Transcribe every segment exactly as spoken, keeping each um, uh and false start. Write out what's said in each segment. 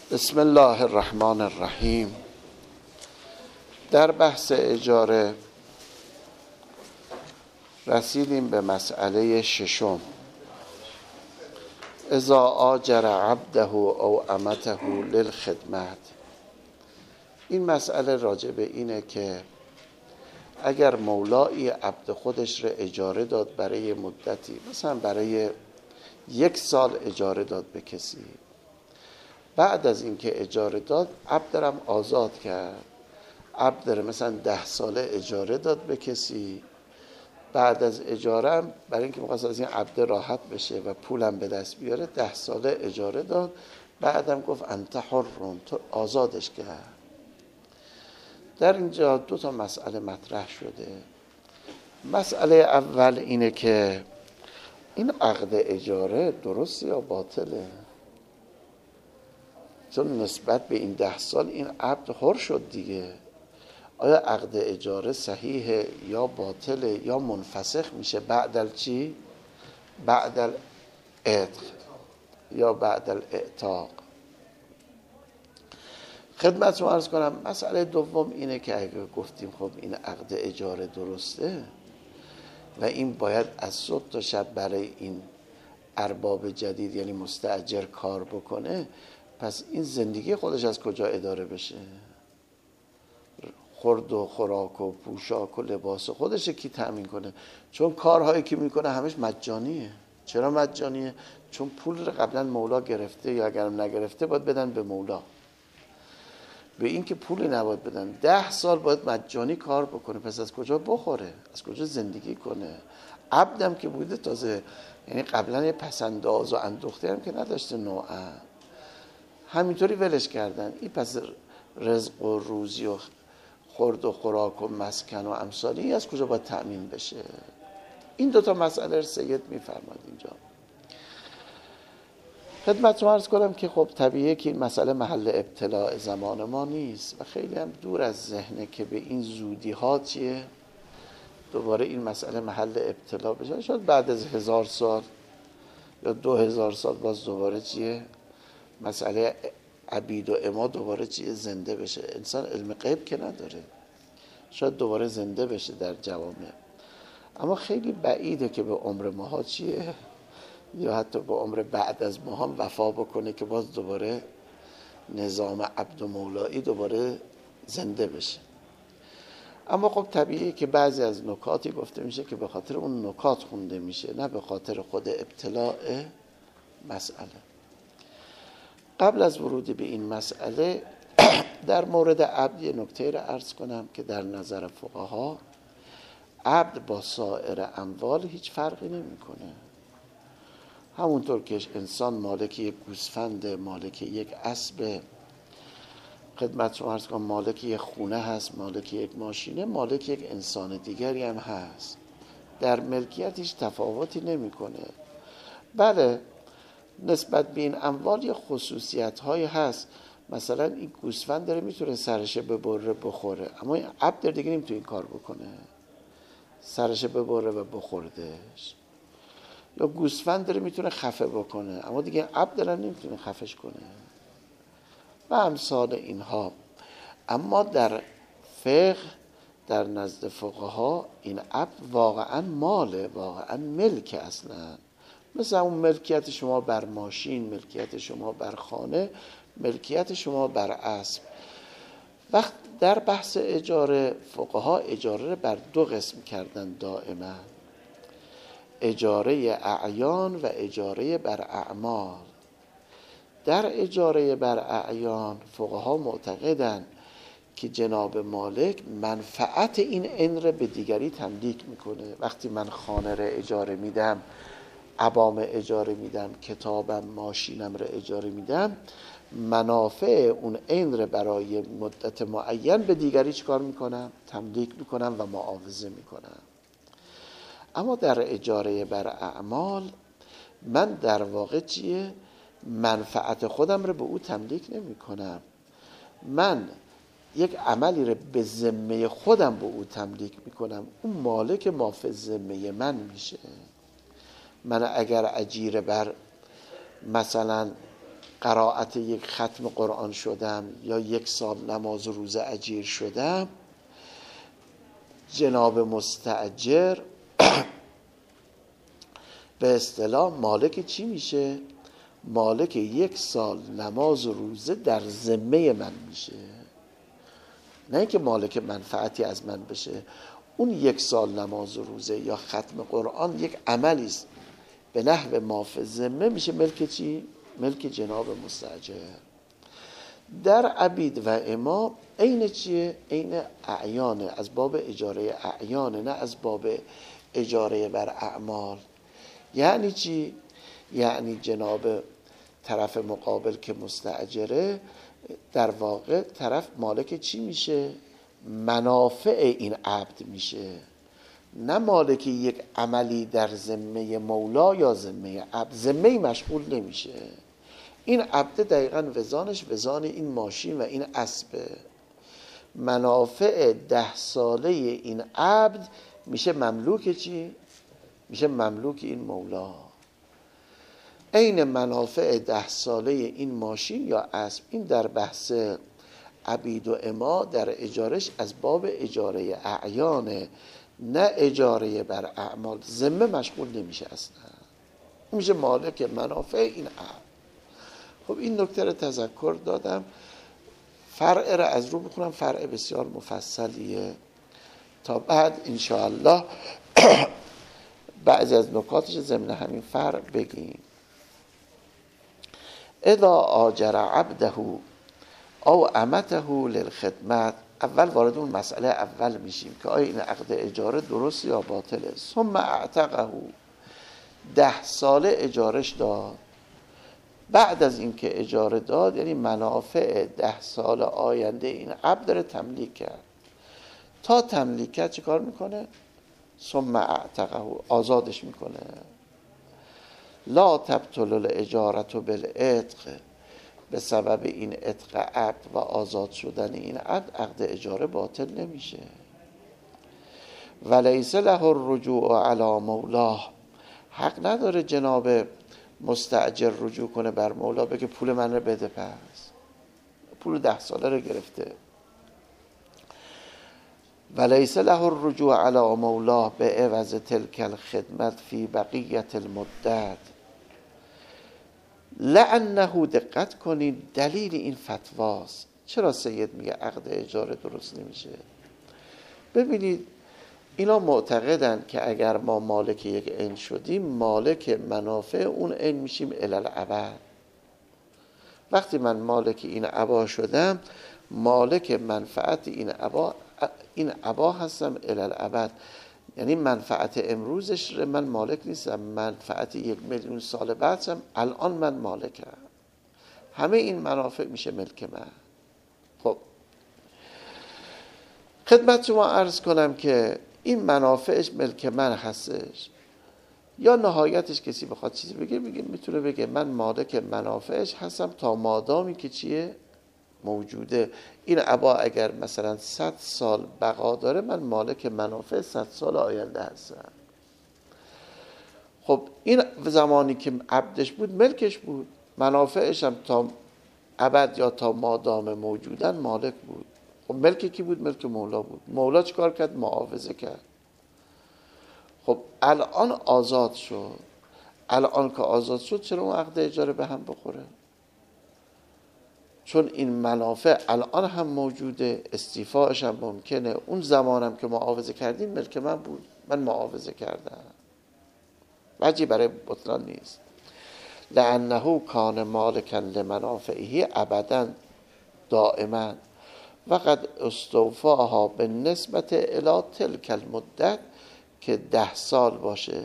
بسم الله الرحمن الرحیم. در بحث اجاره رسیدیم به مسئله ششم. اذا آجر عبده او امته للخدمت. این مسئله راجع به اینه که اگر مولایی عبد خودش رو اجاره داد برای مدتی، مثلا برای یک سال اجاره داد به کسی، بعد از اینکه اجاره داد عبد رم آزاد کرد، عبد رو مثلا ده ساله اجاره داد به کسی، بعد از اجاره هم برای اینکه می‌خواست از این عبد راحت بشه و پولم به دست بیاره ده ساله اجاره داد، بعدم گفت انت حرون، تو آزادش کرد. در اینجا دو تا مسئله مطرح شده. مسئله اول اینه که این عقد اجاره درسته یا باطله؟ چون نسبت به این ده سال این عبد حر شد دیگه. آیا عقد اجاره صحیحه یا باطله یا منفسخ میشه بعد چی؟ بعد العتق یا بعد الاعتاق. خدمتتون عرض کنم مسئله دوم اینه که اگه گفتیم خب این عقد اجاره درسته و این باید از صبح تا شب برای این ارباب جدید یعنی مستاجر کار بکنه، پس این زندگی خودش از کجا اداره بشه؟ خورد و خوراک و پوشاک و لباس خودش کی تأمین کنه؟ چون کارهایی که میکنه همش مجانیه. چرا مجانیه؟ چون پول رو قبلا مولا گرفته یا اگرم نگرفته باید بدن به مولا. به این که پولی نباید بدن، ده سال باید مجانی کار بکنه، پس از کجا بخوره؟ از کجا زندگی کنه؟ عبدم که بوده تازه، یعنی قبلا یه پسنداز و اندوخته هم که نداشته نوعا، همینطوری ولش کردن. این پس رزق و روزی و خورد و خوراک و مسکن و امثالی از کجا باید تأمین بشه؟ این دوتا مسئله سید میفرماد اینجا. خدمتتون عرض کنم که خب طبیعیه که این مسئله محل ابتلاء زمان ما نیست و خیلی هم دور از ذهنه که به این زودی ها چیه دوباره این مسئله محل ابتلا بشه. شاید بعد از هزار سال یا دو هزار سال باز دوباره چیه مسئله عبید و اما دوباره چیه زنده بشه. انسان علم غیب که نداره، شاید دوباره زنده بشه در جوامع، اما خیلی بعیده که به عمر ماها چیه یا حتی به عمر بعد از ما هم وفا بکنه که باز دوباره نظام عبد و مولایی دوباره زنده بشه. اما خب طبیعیه که بعضی از نکاتی گفته میشه که به خاطر اون نکات خونده میشه، نه به خاطر خود ابتلاء مسئله. قبل از ورود به این مسئله در مورد عبد یه نکته رو عرض کنم که در نظر فقها عبد با سایر اموال هیچ فرقی نمیکنه. همونطور که انسان مالک یک گوسفند، مالک یک اسب، خدمتتون عرض کنم مالک یک خونه هست، مالک یک ماشینه، مالک یک انسان دیگری هم هست، در ملکیتش تفاوتی نمیکنه. بله نسبت به این اموال یه خصوصیت هایی هست، مثلا این گوسفند داره میتونه سرش ببره بخوره، اما این عبد دیگه نمیتونه این کار بکنه، سرش ببره و بخوردش. یا گوسفند داره میتونه خفه بکنه، اما دیگه عبد داره نمیتونه خفش کنه و امثال اینها. اما در فقه در نزد فقها این عبد واقعا ماله، واقعا ملک، اصلا مثل اون ملکیت شما بر ماشین، ملکیت شما بر خانه، ملکیت شما بر اسب. وقت در بحث اجاره فقها اجاره رو بر دو قسم کردن دائما، اجاره اعیان و اجاره بر اعمال. در اجاره بر اعیان فقها معتقدن که جناب مالک منفعت این عین رو به دیگری تملیک میکنه. وقتی من خانه رو اجاره میدم، عبام اجاره میدم، کتابم، ماشینم رو اجاره میدم، منافع اون عین رو برای مدت معین به دیگری چکار میکنم؟ تملیک میکنم و معاوضه میکنم. اما در اجاره بر اعمال من در واقع چیه؟ منفعت خودم رو به او تملیک نمی کنم، من یک عملی رو به ذمه خودم به او تملیک می کنم، اون مالک ما فی ذمه من میشه. من اگر اجیر بر مثلا قرائت یک ختم قرآن شدم یا یک سال نماز و روزه اجیر شدم، جناب مستأجر به اصطلاح مالک چی میشه؟ مالک یک سال نماز و روزه در ذمه من میشه، نه اینکه مالک منفعتی از من بشه. اون یک سال نماز و روزه یا ختم قرآن یک عملی است به نحو ما فی الذمه، میشه ملک چی؟ ملک جناب مستأجر. در عبید و اما عین چیه؟ عین اعیانه، از باب اجاره اعیانه، نه از باب اجاره بر اعمال. یعنی چی؟ یعنی جناب طرف مقابل که مستأجره در واقع طرف مالک چی میشه؟ منافع این عبد میشه، نه مالک یک عملی در ذمه مولا یا ذمه عبد. ذمه مشغول نمیشه. این عبد دقیقاً وزانش وزان این ماشین و این اسبه. منافع ده ساله این عبد میشه مملوک چی؟ میشه مملوک این مولا. عین منافع ده ساله این ماشین یا اسب. این در بحث عبید و اما در اجارش از باب اجاره اعیانه، نه اجاره بر اعمال. ذمه مشغول نمیشه اصلا، میشه مالک منافع این عبد. خب این نکته رو تذکر دادم. فرع را از رو بخونم، فرع بسیار مفصلیه، تا بعد انشاءالله بعضی از نکاتش ضمن همین فرع بگیم. اذا آجر عبده او امته للخدمت، اول وارد اون مسئله اول میشیم که آیا این عقد اجاره درست یا باطله. ثم اعتقه، ده ساله اجارش داد. بعد از اینکه اجاره داد یعنی منافع ده سال آینده این عبد رو تملیک کرد. تا تملیک کرد چه کار میکنه؟ ثم اعتقه، آزادش میکنه. لا تبطل الاجارة بالعتق، به سبب این عتق عبد و آزاد شدن این عبد عقد اجاره باطل نمیشه. ولیس له الرجوع علی مولاه، حق نداره جناب مستأجر رجوع کنه بر مولا، بگه پول من رو بده، پس پول ده ساله رو گرفته. ولیس له الرجوع علی مولاه به عوض تلک الخدمت فی بقیت المدت، لعنه، دقت کنید دلیل این فتواست. چرا سید میگه عقد اجاره درست نمیشه؟ ببینید اینا معتقدن که اگر ما مالک یک عین شدیم، مالک منافع اون عین میشیم الالعبد. وقتی من مالک این عبا شدم، مالک منفعت این عبا این عبا هستم الالعبد. یعنی منفعت امروزش من مالک نیستم، منفعت یک میلیون سال بعدم الان من مالکم. همه این منافع میشه ملک من. خب خدمت شما عرض کنم که این منافعش ملک من هستش، یا نهایتش کسی بخواد چیزی بگه بگه میتونه بگه من مالک منافعش هستم تا مادامی که چیه موجوده. این عبا اگر مثلا صد سال بقا داره، من مالک منافع صد سال آینده هستم. خب این زمانی که عبدش بود ملکش بود، منافعش هم تا ابد یا تا مادام موجودن مالک بود. خب ملک کی بود؟ ملک مولا بود. مولا چیکار کرد؟ معاوضه کرد. خب الان آزاد شد. الان که آزاد شد چرا اون عقد اجاره به هم بخوره؟ چون این منافع الان هم موجوده، استیفاش هم ممکنه. اون زمانم که معاوضه کردیم ملک من بود، من معاوضه کردم، وجهی برای بطلان نیست. لانه کان مالکا لمنافعه ابدا دائما و قد استوفاها به نسبت الی تلک المدت، که ده سال باشه.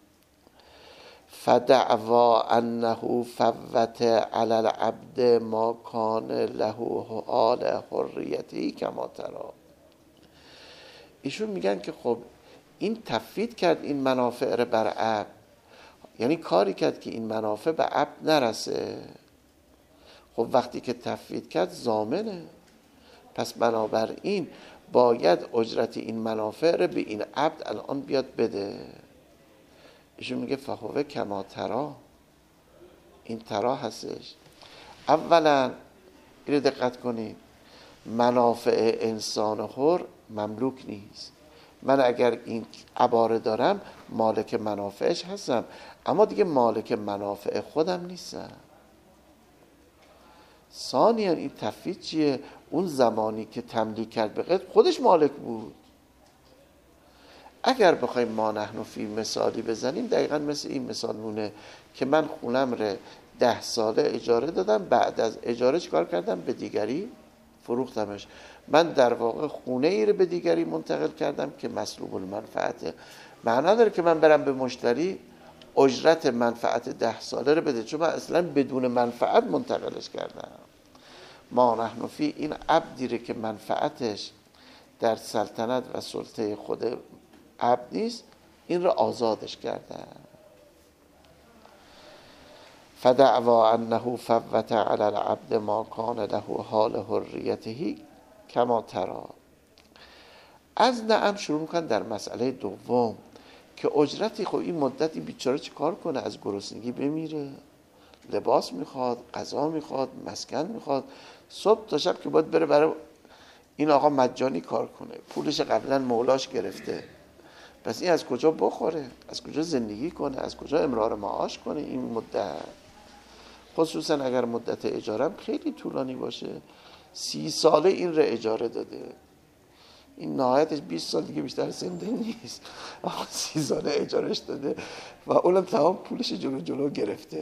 فدعوا انه فوت علی العبد ما کان له حال حریتی کما تری. ایشون میگن که خب این تفویت کرد این منافع رو بر عبد، یعنی کاری کرد که این منافع به عبد نرسه. خب وقتی که تفویت کرد ضامنه، پس بنابراین باید اجرت این منافع رو به این عبد الان بیاد بده. ایشون میگه فهوه کما ترا، این ترا هستش. اولا اینو دقت کنید، منافع انسان حر مملوک نیست. من اگر این عباره دارم مالک منافعش هستم، اما دیگه مالک منافع خودم نیستم. ثانیاً این تفویض چیه؟ اون زمانی که تملیک کرد به غیر خودش مالک بود. اگر بخوایم ما نحن فی مثالی بزنیم دقیقاً مثل این مثال مونه که من خونم رو ده ساله اجاره دادم، بعد از اجاره چیکار کردم؟ به دیگری فروختمش. من در واقع خونه ای رو به دیگری منتقل کردم که مسلوب المنفعته. معنا داره که من برم به مشتری اجرت منفعت ده ساله رو بده، چون من اصلا بدون منفعت منتقلش کردم. ما نحن فی این عبدی رو که منفعتش در سلطنت و سلطه خود عبد نیست، این رو آزادش کردم. فدعوا انه فوت علی العبد ما کان له حال حریته کما تری. از نعم شروع میکنن در مسئله دوم که اجرتی، خب این مدتی بیچاره چی کار کنه؟ از گرسنگی بمیره، لباس میخواد، غذا میخواد، مسکن میخواد، صبح تا شب که باید بره برای این آقا مجانی کار کنه، پولش قبلا مولاش گرفته، پس این از کجا بخوره؟ از کجا زندگی کنه؟ از کجا امرار معاش کنه این مدت؟ خصوصا اگر مدت اجارم خیلی طولانی باشه، سی ساله این رو اجاره داده، این نهایتش بیست سال دیگه بیشتر زنده نیست، اما سی ساله اجارش داده و اونم تمام پولش جلو جلو گرفته.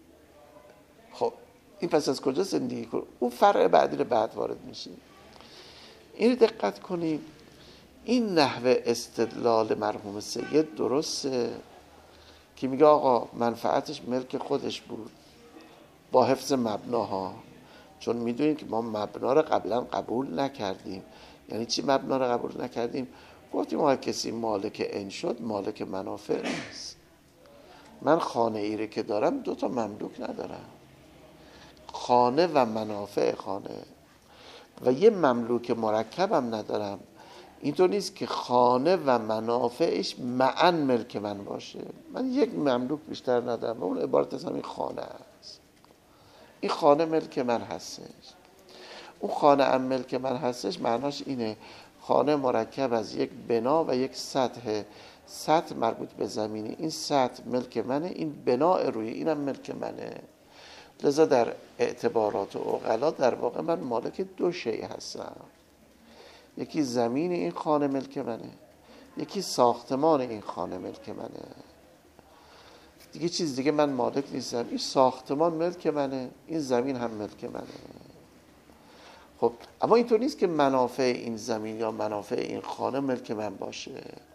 خب این پس از کجا زندگی کنه؟ اون فرع بعدی رو بعد وارد میشه. این دقت کنید، این نحوه استدلال مرحوم سید درسته که میگه آقا منفعتش ملک خودش بود با حفظ مبناها، چون میدونیم که ما مبنا رو قبلا قبول نکردیم. یعنی چی مبنا رو قبول نکردیم؟ گفتیم آقا کسی مالک ان شد مالک منافع نیست. من خانه ای رو که دارم دو تا مملوک ندارم، خانه و منافع خانه، و یه مملوک مرکبم ندارم. اینطور نیست که خانه و منافعش معاً ملک من باشه. من یک مملوک بیشتر ندارم و اون عبارت از همین خانه است. این خانه ملک من هستش، اون خانه هم ملک من هستش. معناش اینه خانه مرکب از یک بنا و یک سطح، سطح مربوط به زمینی، این سطح ملک منه، این بنا روی اینم ملک منه. لذا در اعتبارات و عقلا در واقع من مالک دو شیء هستم، یکی زمین این خانه ملک منه، یکی ساختمان این خانه ملک منه. دیگه چیز دیگه من مالک نیستم. این ساختمان ملک منه، این زمین هم ملک منه. خب اما اینطور نیست که منافع این زمین یا منافع این خانه ملک من باشه.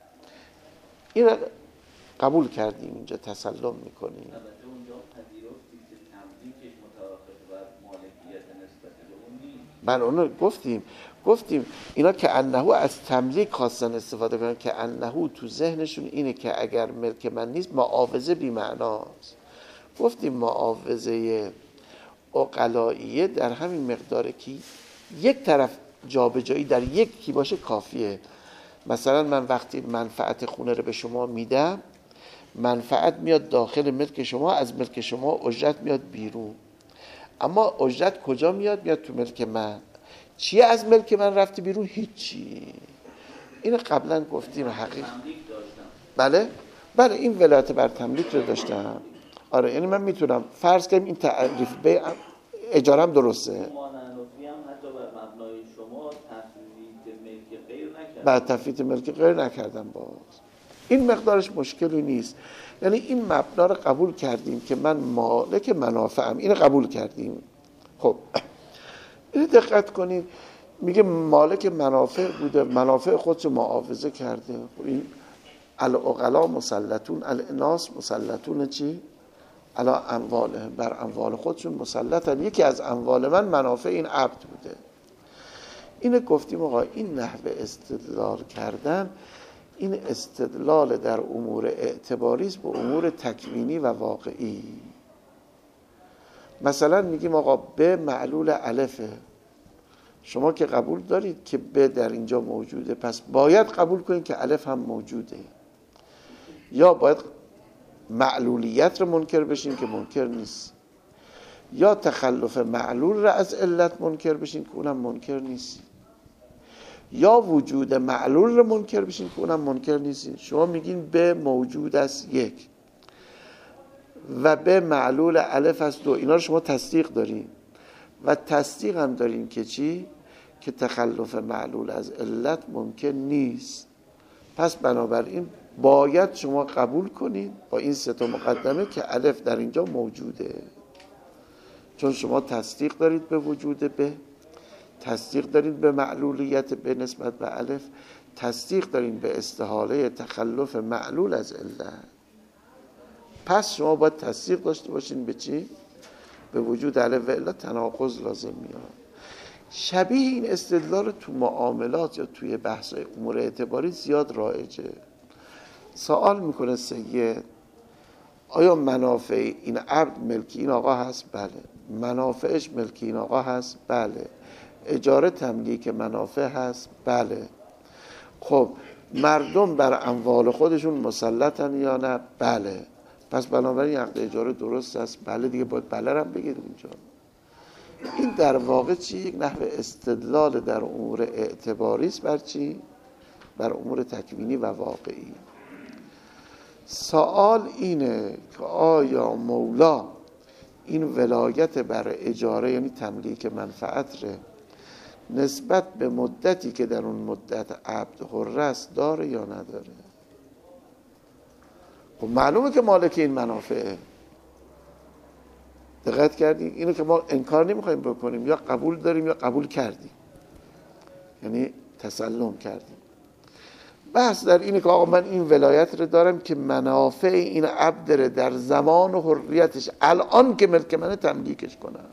این رو قبول کردیم، اینجا تسلم میکنیم. البته اونجا پذیرفتید که تملیکش متوقف بر مالکیت نسبت به اون نیست. من اونو گفتیم گفتیم اینا که انهو از تملیک خواستن استفاده کنن، که انهو تو ذهنشون اینه که اگر ملک من نیست معاوضه بی معناست. گفتیم معاوضه عقلائیه در همین مقداره که یک طرف جابجایی در یکی باشه کافیه. مثلا من وقتی منفعت خونه رو به شما میدم، منفعت میاد داخل ملک شما، از ملک شما اجرت میاد بیرون، اما اجرت کجا میاد؟ میاد تو ملک من. چیه از ملک من رفته بیرون؟ هیچی. اینو قبلا گفتیم. حقیقت بله بله این ولایت بر تملیک رو داشتم. آره یعنی من میتونم فرض کنم این تعریف به اجارم درسته، مانعنفی هم حتی بر مبنای شما تفویض ملک غیر نکردم، بعد تفویض ملک غیر نکردم. باز این مقدارش مشکلی نیست. یعنی این مبنا رو قبول کردیم که من مالک منافعم، اینو قبول کردیم. خب اینو دقت کنید، میگه مالک منافع بوده، منافع خودشو معاوضه کرده. این العقلا مسلطون، الناس مسلطون چی؟ علا امواله، بر اموال خودشون مسلطن. یکی از اموال من منافع این عبد بوده. اینو گفتیم آقا این نحوه استدلال کردن، این استدلال در امور اعتباری است به امور تکوینی و واقعی. مثلا میگیم آقا به معلول الفه، شما که قبول دارید که به در اینجا موجوده، پس باید قبول کنید که الف هم موجوده، یا باید معلولیت رو منکر بشیم که منکر نیست. یا تخلف معلول را از علت منکر بشین که اونم منکر نیستین، یا وجود معلول رو منکر بشین که اونم منکر نیستین. شما میگین به موجود است یک و به معلول الف است دو، اینا رو شما تصدیق دارین و تصدیق هم دارین که چی؟ که تخلف معلول از علت ممکن نیست. پس بنابراین باید شما قبول کنین با این سه تا مقدمه که الف در اینجا موجوده، چون شما تصدیق دارید به وجود به، تصدیق دارید به معلولیت به نسبت به الف، تصدیق دارید به استحاله تخلف معلول از علت. پس شما باید تصدیق داشته باشین به چی؟ به وجود الف و علت تناقض لازم میاد. شبیه این استدلال تو معاملات یا توی بحث‌های امور اعتباری زیاد رایجه. سوال میکنه سید آیا منافع این عبد ملکی این آقا هست؟ بله. منافعش ملکی این آقا هست؟ بله. اجاره تملیک منافع هست؟ بله. خب مردم بر اموال خودشون مسلطن یا نه؟ بله. پس بنابراین عقد اجاره درست است؟ بله دیگه، باید بله رو هم بگید اینجا. این در واقع چی؟ یک نحو استدلال در امور اعتباری است بر چی؟ بر امور تکوینی و واقعی. سوال اینه که آیا مولا این ولایت بر اجاره یعنی تملیک منفعت ره نسبت به مدتی که در اون مدت عبد حر است داره یا نداره؟ خب معلومه که مالک این منافعه. دقت کردیم؟ اینو که ما انکار نمیخوایم بکنیم، یا قبول داریم یا قبول کردیم، یعنی تسلم کردیم. بحث در اینه که آقا من این ولایت رو دارم که منافع این عبد رو در زمان و حریتش الان که ملک منه تملیکش کنم.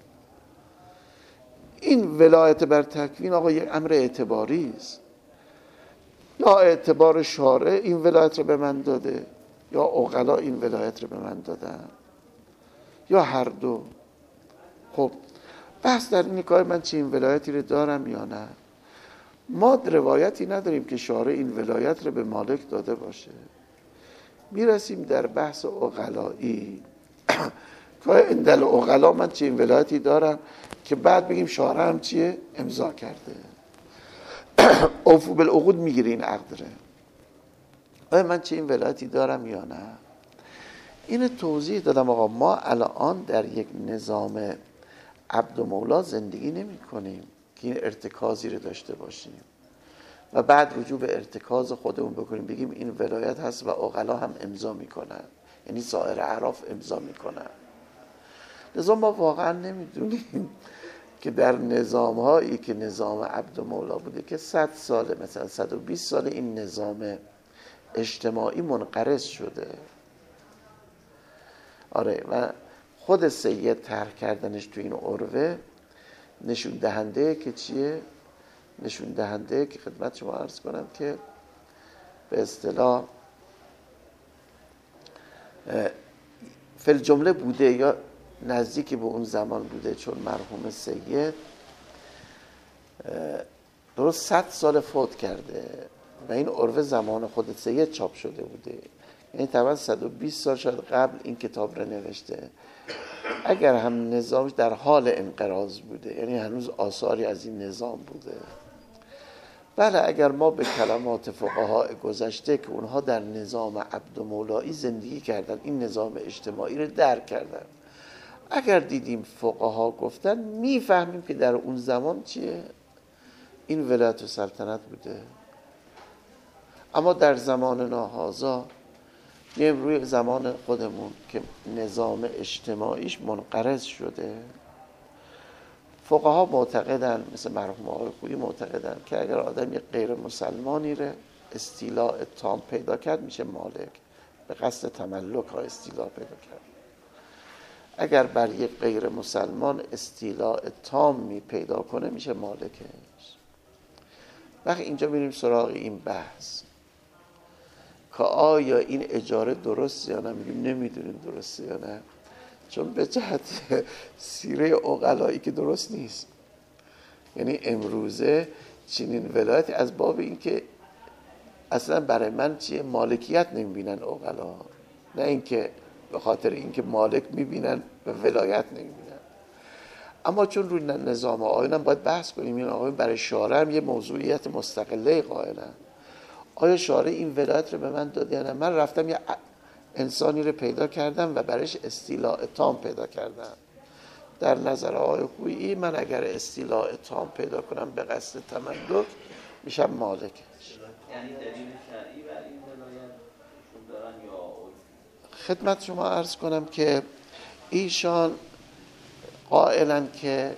این ولایت بر تکوین آقا یک امر اعتباری است. یا اعتبار شارع این ولایت رو به من داده، یا عقلا این ولایت رو به من دادن، یا هر دو. خب بحث در اینه که من چه این ولایتی رو دارم یا نه. ما روایتی نداریم که شارع این ولایت رو به مالک داده باشه. میرسیم در بحث عقلایی که اندل عقلا من چه این ولایتی دارم که بعد بگیم شارع هم چیه؟ امضا کرده. اوفو بالعقود میگیره این عقد ره. آیا من چه این ولایتی دارم یا نه؟ اینو توضیح دادم. آقا ما الان در یک نظام عبد و مولا زندگی نمی کنیم که این ارتکازی رو داشته باشیم و بعد رجوع به ارتکاز خودمون بکنیم بگیم این ولایت هست و عقلا هم امضا میکنن، یعنی سایر اعراف امضا میکنن. لذا ما واقعا نمیدونیم که در نظام هایی که نظام عبد و مولا بوده که صد ساله، مثلا صد و بیست ساله این نظام اجتماعی منقرض شده. آره، و خود سید طرح کردنش تو این عروه نشون دهنده که چیه؟ نشون دهنده که خدمت شما عرض کنم که به اصطلاح فل جمله بوده یا نزدیکی به اون زمان بوده، چون مرحوم سید درست صد سال فوت کرده و این عروه زمان خود سید چاپ شده بوده، یعنی طبعا صد و بیست سال شاید قبل این کتاب رو نوشته. اگر هم نظامش در حال انقراض بوده، یعنی هنوز آثاری از این نظام بوده. بله، اگر ما به کلمات فقهای گذشته که اونها در نظام عبد و مولایی زندگی کردن، این نظام اجتماعی رو درک کردن، اگر دیدیم فقها گفتن میفهمیم که در اون زمان چیه؟ این ولایت و سلطنت بوده. اما در زمان ناهازا میایم روی زمان خودمون که نظام اجتماعیش منقرض شده. فقها معتقدن، مثل مرحوم آقای خویی معتقدن که اگر آدم یک غیر مسلمانی رو استیلاء تام پیدا کرد میشه مالک، به قصد تملک ها استیلاء پیدا کرد. اگر بر یک غیر مسلمان استیلاء تام می پیدا کنه میشه مالکش. وقتی اینجا میریم سراغ این بحث که آیا این اجاره درست یا نه، میگیم نمیدونیم درسته یا نه، چون به جهت سیره عقلایی که درست نیست. یعنی امروزه چنین ولایتی از باب این که اصلا برای من چیه مالکیت نمیبینن عقلا، نه اینکه به خاطر اینکه مالک میبینن و ولایت نمیبینن. اما چون روی نظام آیین هم باید بحث کنیم، این آقایون برای شارع هم یه موضوعیت مستقله قائلن. آیا شارع این ولایت رو به من داده یا نه؟ من رفتم یه انسانی رو پیدا کردم و برایش استیلاء تام پیدا کردم. در نظر آقای خویی من اگر استیلاء تام پیدا کنم به قصد تملک میشم مالکش. یعنی دلیل شرعی بر این ولایتشون دارن یا عرفی؟ خدمت شما عرض کنم که ایشان قائلن که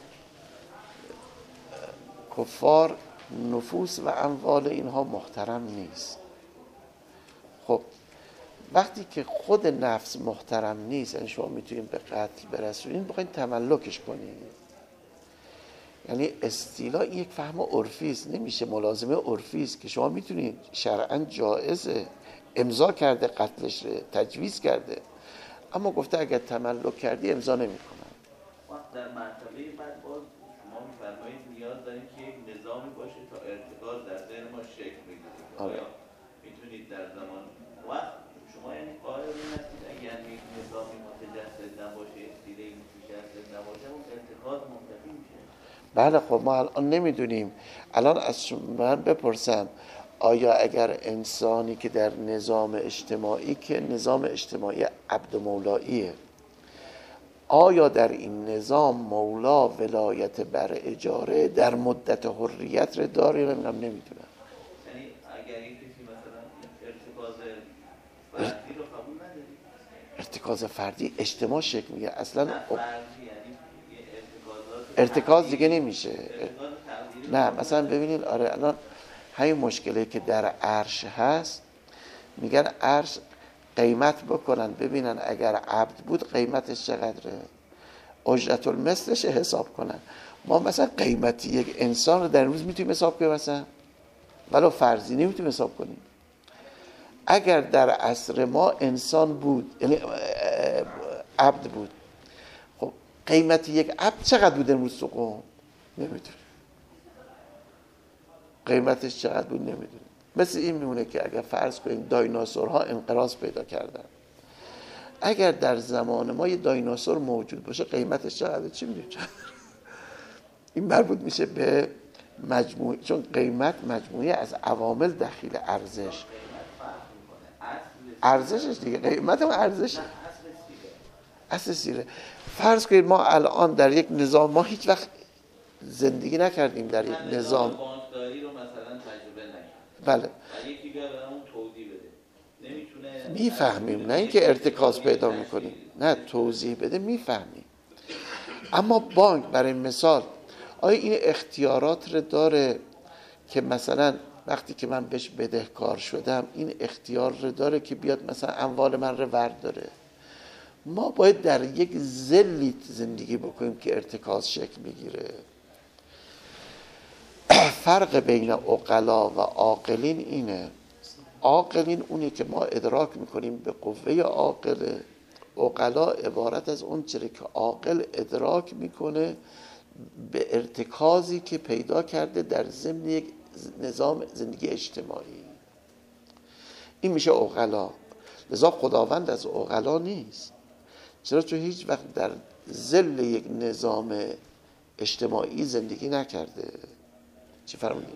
کفار نفوس و اموال اینها محترم نیست. خب وقتی که خود نفس محترم نیست، یعنی شما میتونید به قتل برسونید، بخواید تملکش کنید. یعنی استیلاء یک فهم عرفی است، نمیشه ملازمه عرفی است که شما میتونید شرعاً جایزه، امضا کرده قتلش رو تجویز کرده، اما گفته اگر تملک کردی امضا نمیکنم. وقت در مرتبه بعد باز شما میفرمایید نیاز داریم که یک نظامی باشه تا ارتکاز در ذهن ما شکل بگیره. آیا میتونید در زمان وقت شما یعنی قائل این هستید اگر یک نظامی متجسد نباشه، استیلای متجسد نباشه، اون ارتکاز منتفی میشه؟ بله. خب ما الان نمیدونیم. الان از من بپرسم آیا اگر انسانی که در نظام اجتماعی که نظام اجتماعی عبد مولاییه، آیا در این نظام مولا ولایت بر اجاره در مدت حریت رو داره یا نمیدونم؟ نمیدونم. یعنی اگر این کسی مثلا ارتکاز فردی رو قبول نداری؟ ارتکاز فردی اجتماع شکل میگه اصلا. نه فردی یعنی ارتکازات ارتکاز دیگه نمیشه. نه مثلا ببینید، آره الان همین مشکلی که در عرش هست، میگن عرش قیمت بکنن ببینن اگر عبد بود قیمتش چقدره، اجرت المثلش حساب کنن. ما مثلا قیمتی یک انسان رو در روز میتونیم حساب کنیم، مثلا ولو فرضی نمیتونیم حساب کنیم. اگر در عصر ما انسان بود، یعنی عبد بود، خب قیمتی یک عبد چقدر بود امروز تو قوم؟ نمیدونیم قیمتش چقدر بود، نمیدونیم. مثل این میمونه که اگر فرض کنیم دایناسورها انقراض پیدا کردن، اگر در زمان ما یه دایناسور موجود باشه قیمتش چقدر؟ چی میدونیم چقدر؟ این مربوط میشه به مجموع، چون قیمت مجموعه از عوامل دخیل ارزش. ارزشش دیگه، قیمت هم ارزش اصل سیره. فرض کنید ما الان در یک نظام، ما هیچ وقت زندگی نکردیم در یک نظام بانکداری رو مثلا تجربه نکردیم. بله. یکی بیا برامون توضیح بده. نمیتونه میفهمیم، نه اینکه ارتکاز پیدا میکنیم، نه توضیح بده میفهمیم. اما بانک برای مثال آیا این اختیارات رو داره که مثلا وقتی که من بهش بدهکار شدم این اختیار رو داره که بیاد مثلا اموال من رو ورد داره؟ ما باید در یک ذلی زندگی بکنیم که ارتکاز شکل بگیره. فرق بین عقلا و عاقلین اینه. عاقلین اونی که ما ادراک میکنیم به قوه عاقله. عقلا عبارت از اون چیزی که عاقل ادراک میکنه به ارتکازی که پیدا کرده در ضمن یک نظام زندگی اجتماعی. این میشه عقلا. لذا خداوند از عقلا نیست. چرا؟ چون هیچ وقت در ظل یک نظام اجتماعی زندگی نکرده. چی فرمودید؟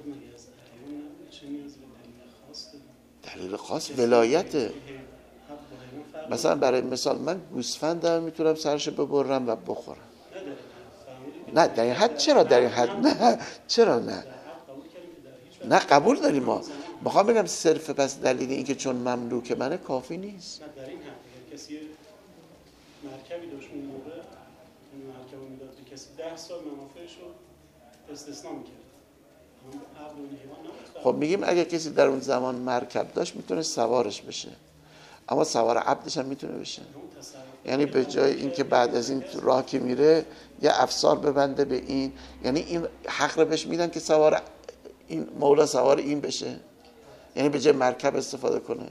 دلیل خاص ولایته. مثلا برای مثال من گوسفند دارم میتونم سرشو ببرم و بخورم. نه در این حد. چرا در این حد؟ نه چرا نه؟ نه قبول داریم ما. میخوام بگم صرف پس دلیل این که چون مملوک منه کافی نیست. نه در این حد کسی مرکبی داشت اون موقع اون مرکب رو میداد به کسی ده سال منافعش رو استثناء میکرد. خب میگیم اگه کسی در اون زمان مرکب داشت میتونه سوارش بشه، اما سوار عبدش هم میتونه بشه. یعنی به جای این که بعد از این راه که میره یه افسار ببنده به این، یعنی این حق رو بهش میدن که سوار این مولا سوار این بشه، یعنی به جای مرکب استفاده کنه.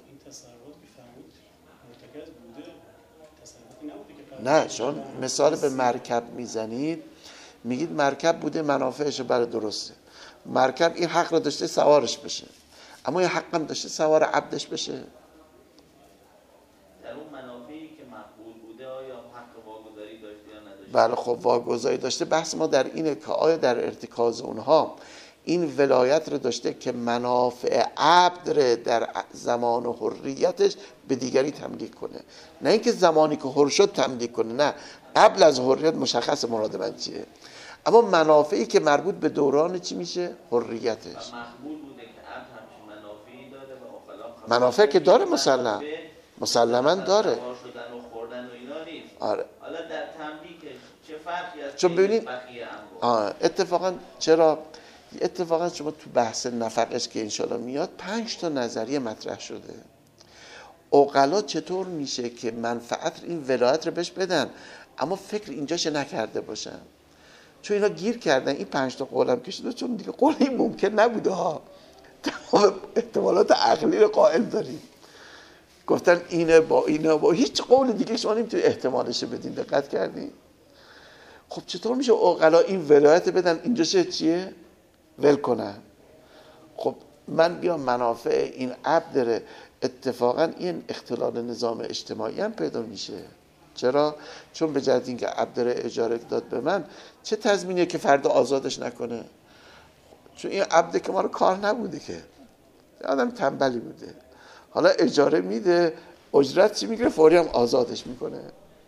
نه چون مثال به مرکب میزنید، میگید مرکب بوده منافعش برای درسته، مرکب این حق رو داشته سوارش بشه، اما این حق هم داشته سوار عبدش بشه. در اون منافعی که مقبول بوده آیا حق واگذاری داشته یا نداشته؟ بله خب واگذاری داشته. بحث ما در اینه که آیا در ارتکاز اونها این ولایت رو داشته که منافع عبد رو در زمان و حریتش به دیگری تملیک کنه، نه اینکه زمانی که حر شد تملیک کنه، نه قبل از حریت مشخص مراد من چیه، اما منافعی که مربوط به دوران چی میشه؟ حریتش. مقبول بوده که عبد همچین منافعی داره و اخلاق منافع که داره، مسلم مسلما داره. شدن و خوردن و اینا نیست. آره. حالا در تملیکش چه فرقی از چون ببینید بقیه اموال؟ اتفاقا چرا اتفاقا شما تو بحث نفقش که انشالله میاد پنج تا نظریه مطرح شده. عقلا چطور میشه که منفعت این ولایت رو بهش بدن اما فکر اینجاش نکرده باشن؟ چون اینا گیر کردن این پنج تا قولم کشیده، چون دیگه قول این ممکن نبوده ها، تمام احتمالات عقلی رو قائل داریم، گفتن اینه با اینه با هیچ قول دیگه شما نمیتونید احتمالش بدین. دقت کردین؟ خب چطور میشه عقلا این ولایت بدن اینجاش چیه؟ ول کنن. خب من بیام منافع این عبد داره، اتفاقا این اختلال نظام اجتماعی هم پیدا میشه. چرا؟ چون به جهت اینکه عبد داره اجاره داد به من، چه تضمینیه که فردا آزادش نکنه؟ چون این عبد که ما رو کار نبوده، که آدم تنبلی بوده، حالا اجاره میده، اجرت چی میگیره؟ فوری هم آزادش میکنه.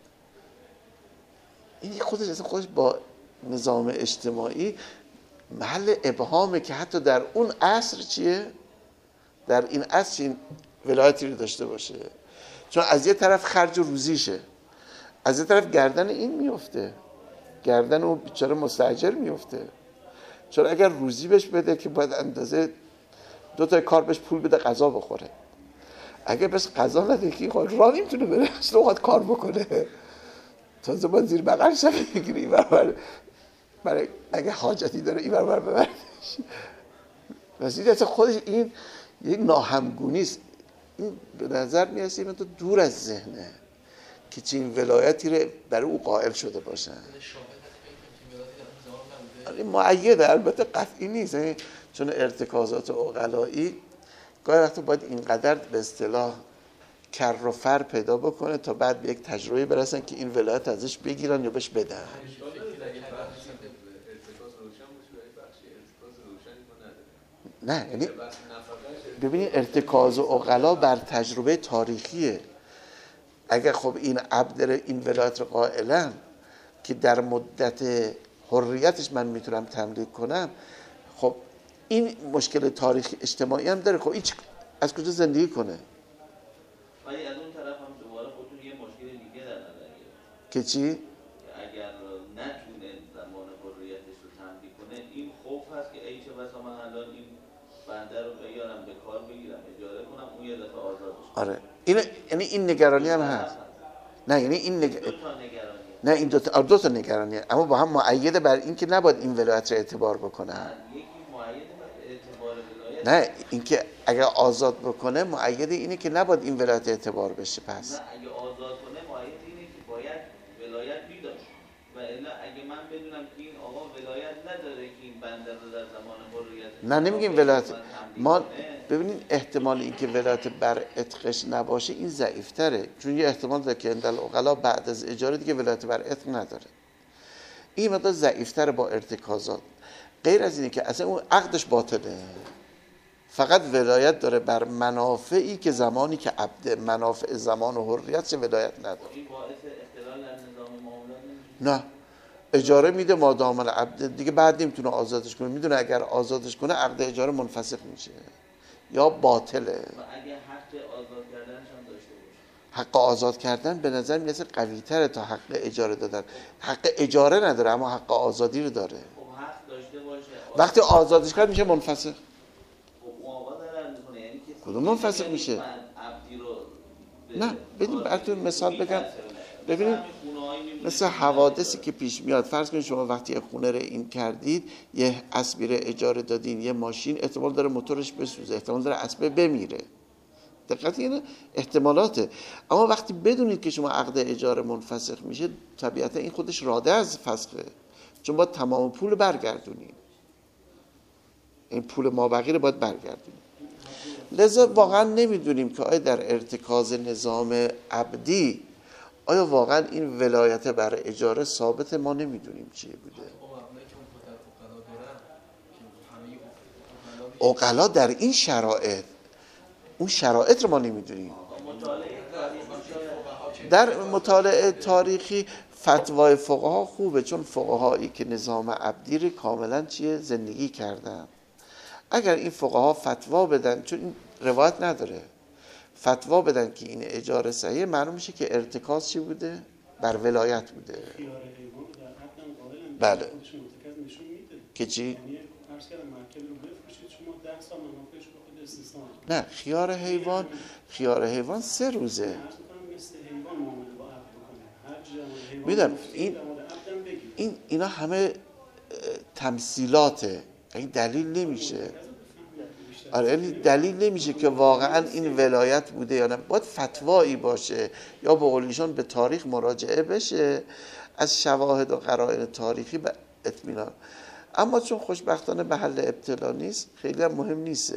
این خودش اصلا خودش با نظام اجتماعی محل ابهامه که حتی در اون عصر چیه؟ در این عصر این ولایتی رو داشته باشه. چون از یه طرف خرج و روزیشه، از یه طرف گردن این میفته، گردن اون بیچاره مستاجر میفته. چون اگر روزی بهش بده که باید اندازه دو تا کار بهش پول بده غذا بخوره، اگر بس غذا نده که خود راه نمیتونه بره، اصلا وقت کار بکنه، تازه باید زیر بغلش هم بگیری برای برای اگه حاجتی داره این برای ببردش. واسه اصلا خودش این یک ناهمگونی است. این به نظر میرسه این تو دور از ذهنه که چین ولایتی رو برای او قائل شده باشن. این معیده، البته قطعی نیست، چون ارتکازات عقلایی گاهی وقتا باید اینقدر به اصطلاح کر و فر پیدا بکنه تا بعد به یک تجربه برسن که این ولایت ازش بگیرن یا بهش بدن. نه یعنی ببینید ارتکاز و عقلا بر تجربه تاریخیه. اگر خب این عبد این ولایت رو قائلن که در مدت حریتش من میتونم تملیک کنم، خب این مشکل تاریخی اجتماعی هم داره. خب این از کجا زندگی کنه؟ ولی از اون طرف هم دوباره خودتون یه مشکل دیگه در نظر گرفتید که چی؟ اگر نتونه زمان حریتش رو تملیک کنه، این خوف هست که ای چه بسا من الان این بنده رو بیارم به کار بگیرم اجاره کنم اون یه دفعه آزادش کنم. آره این یعنی این نگرانی هم هست. نه یعنی این نگ... دو تا نگرانی. نه این دو تا دو تا نگرانیه، اما با هم مؤیده بر این که نباید این ولایت رو اعتبار بکنن. یکی مؤیده بر اعتبار ولایت، نه اینکه اگر آزاد بکنه مؤیده اینه که نباید این ولایت اعتبار بشه. پس نه اگه آزاد کنه مؤیده اینه که باید ولایت میداشت و الا اگه من بدونم که این آقا ولایت نداره که این بنده رو در زمان حریت نه نمیگیم ولایت ما، ببینید احتمال اینکه ولایت بر عتقش نباشه این ضعیف‌تره، چون یه احتمال داره که اندل عقلا بعد از اجاره دیگه ولایت بر عتق نداره. این مقدار ضعیف‌تره با ارتکازات. غیر از اینه که اصلا اون عقدش باطله، فقط ولایت داره بر منافعی که زمانی که عبد منافع زمان و حریت چه ولایت نداره. این باعث اختلال در نظام معاملات نه اجاره میده مادام العبد دیگه، بعد نمیتونه آزادش کنه، میدونه اگر آزادش کنه عقد اجاره منفسخ میشه یا باطله. و اگه حق آزاد کردنش هم داشته باشه، حق آزاد کردن به نظر میرسه قوی تره تا حق اجاره دادن. حق اجاره نداره اما حق آزادی رو داره. خب حق داشته باشه، وقتی آزادش کرد میشه منفسخ. خب اون آقا ضرر میکنه، یعنی که کدوم منفسخ میشه؟ من عبدی رو نه بدین براتون مثال بگم. ببینید مثل حوادثی که پیش میاد، فرض کنید شما وقتی یه خونه رو این کردید، یه اسبی رو اجاره دادین، یه ماشین، احتمال داره موتورش بسوزه، احتمال داره اسب بمیره. دقت اینه احتمالاته. اما وقتی بدونید که شما عقد اجاره منفسخ میشه، طبیعتا این خودش راده از فسخه، چون باید تمام پول برگردونید. این پول مابقی رو باید برگردونید. لذا واقعا نمیدونیم که آیا در ارتکاز نظام عبدی آیا واقعا این ولایت بر اجاره ثابت؟ ما نمیدونیم چیه بوده. عقلا در این شرایط، اون شرایط رو ما نمیدونیم. در مطالعه تاریخی فتوای فقها خوبه، چون فقهایی که نظام عبدی رو کاملا چیه زندگی کردن. اگر این فقها فتوا بدن، چون این روایت نداره، فتوا بدن که این اجاره صحیحه، معلوم میشه که ارتکاز چی بوده؟ بر ولایت بوده. بله. که چی؟ نه، خیار حیوان، خیار حیوان سه روزه. میدونم این این اینا همه تمثیلاته، این دلیل نمیشه. آره، یعنی دلیل نمیشه که واقعا این ولایت بوده یا نه. باید فتوایی باشه یا به قول ایشان به تاریخ مراجعه بشه، از شواهد و قرائن تاریخی به اطمینان. اما چون خوشبختانه محل ابتلا نیست، خیلی هم مهم نیست.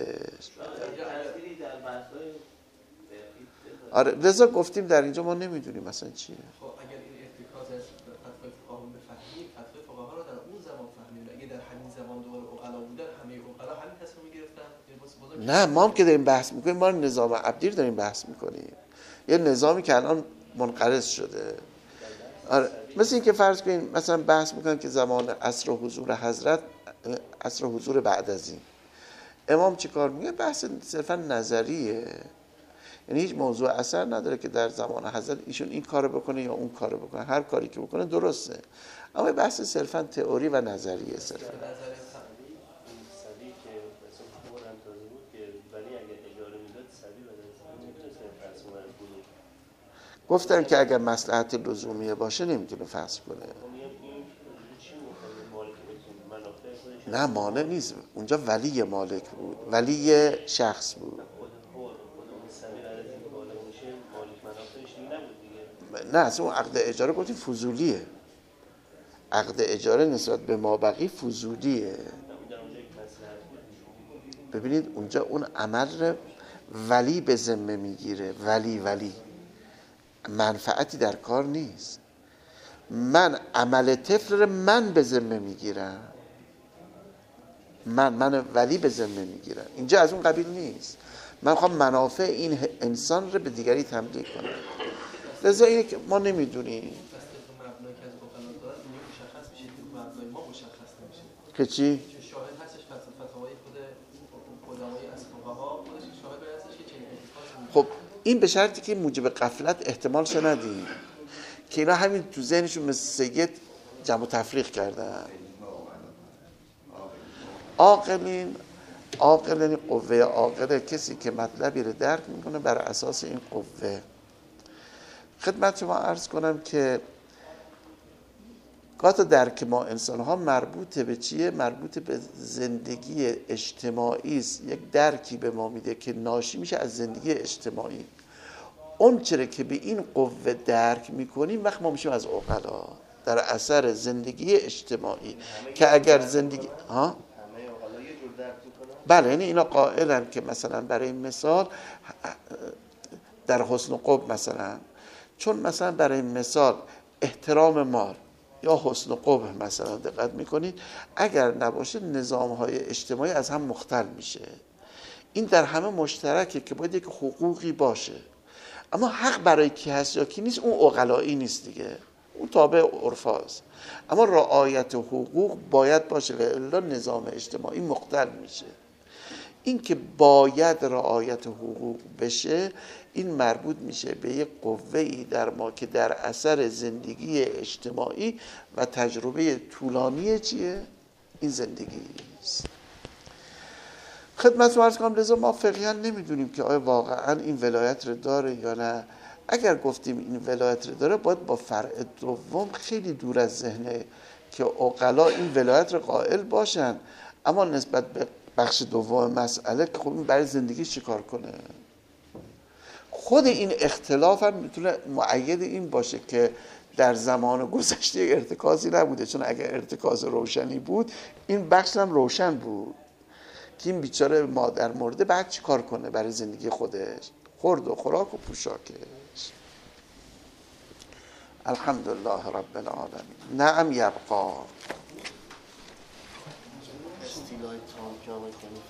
آره، لذا گفتیم در اینجا ما نمیدونیم مثلا چیه. خب اگر این ارتکاز از فتوای فقها بفهمیم، فتوای فقها رو در اون زمان فهمیم. اگه در همین زمان دور عقلا بودن، همه عقلا همین تصمیم گرفتن. نه، ما هم که داریم بحث میکنیم، ما نظام عبدی رو داریم بحث میکنیم. یه نظامی که الان منقرض شده. آره، مثل این که فرض کنیم مثلا بحث میکنن که زمان عصر و حضور حضرت، عصر و حضور بعد از این امام چی کار میگه؟ بحث صرفا نظریه، یعنی هیچ موضوع اثر نداره که در زمان حضرت ایشون این کارو بکنه یا اون کارو بکنه، هر کاری که بکنه درسته، اما بحث صرفا تئوری و نظریه. صرفا گفتن که اگر مصلحت لزومیه باشه نمیتونه فسخ کنه. نه، مانع نیست، اونجا ولی مالک بود، ولی شخص بود. نه، اصلا اون عقد اجاره گفتیم فضولیه. عقد اجاره نسبت به مابقی فضولیه. ببینید اونجا اون عمل ولی به ذمه میگیره، ولی ولی منفعتی در کار نیست. من عمل طفل رو من به ذمه میگیرم، من من ولی به ذمه میگیرم. اینجا از اون قبیل نیست. من خواهم منافع این انسان رو به دیگری تملیک کنم. لذا اینه که ما نمیدونیم که چی؟ شاهد هستش فتاوای خود قدمای از فقها خودش شاهد هستش که چنین اتفاقی. خب این به شرطی که موجب غفلت احتمالش ندیم که اینا همین تو ذهنشون مثل سید جمع و تفریق کردن. عاقلین، عاقل یعنی قوه عاقله، کسی که مطلبی رو درک میکنه بر اساس این قوه. خدمت شما عرض کنم که قاطع درک ما انسان ها مربوط به چیه؟ مربوط به زندگی اجتماعی است. یک درکی به ما میده که ناشی میشه از زندگی اجتماعی. اون چرا که به این قوه درک میکنیم وقت ما میشیم از عقلا در اثر زندگی اجتماعی که اگر زندگی ها بله، یعنی اینا قائلن که مثلا برای مثال در حسن قب مثلا، چون مثلا برای مثال احترام مال یا حسن قبح مثلا دقت میکنید اگر نباشه نظامهای اجتماعی از هم مختل میشه. این در همه مشترکه که باید یک حقوقی باشه، اما حق برای کی هست یا کی نیست اون عقلایی نیست دیگه، اون تابع عرفاست. اما رعایت حقوق باید باشه و الا نظام اجتماعی مختل میشه. این که باید رعایت حقوق بشه این مربوط میشه به یک قوه‌ای در ما که در اثر زندگی اجتماعی و تجربه طولانی چیه؟ این زندگی است. خدمت عرض کنم لذا ما فقیها نمیدونیم که آیا واقعا این ولایت رو داره یا نه. اگر گفتیم این ولایت رو داره باید با فرع دوم خیلی دور از ذهنه که عقلا این ولایت رو قائل باشن، اما نسبت به بخش دوم مسئله که خب این برای زندگی چیکار کنه. خود این اختلاف هم میتونه مؤید این باشه که در زمان گذشته ارتکازی نبوده، چون اگر ارتکاز روشنی بود این بخش هم روشن بود که این بیچاره مادر مرده بعد چی کار کنه برای زندگی خودش، خورد و خوراک و پوشاکش. الحمدلله رب العالمین. نعم یبقا استیلای تام که آقای